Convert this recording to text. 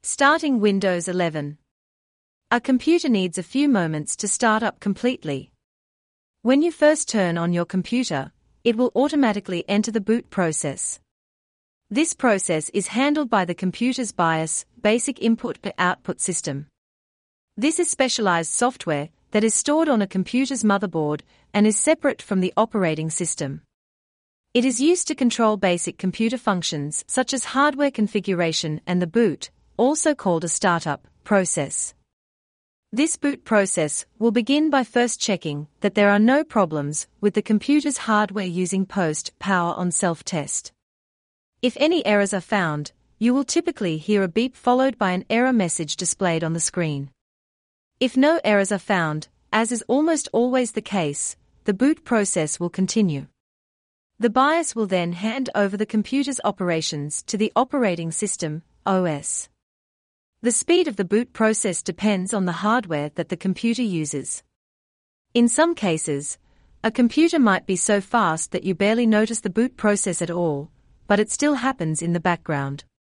Starting Windows 11. A computer needs a few moments to start up completely. When you first turn on your computer, it will automatically enter the boot process. This process is handled by the computer's BIOS, Basic Input-Output System. This is specialized software that is stored on a computer's motherboard and is separate from the operating system. It is used to control basic computer functions such as hardware configuration and the boot, also called a startup, process. This boot process will begin by first checking that there are no problems with the computer's hardware using post-power on self-test. If any errors are found, you will typically hear a beep followed by an error message displayed on the screen. If no errors are found, as is almost always the case, the boot process will continue. The BIOS will then hand over the computer's operations to the operating system, OS. The speed of the boot process depends on the hardware that the computer uses. In some cases, a computer might be so fast that you barely notice the boot process at all, but it still happens in the background.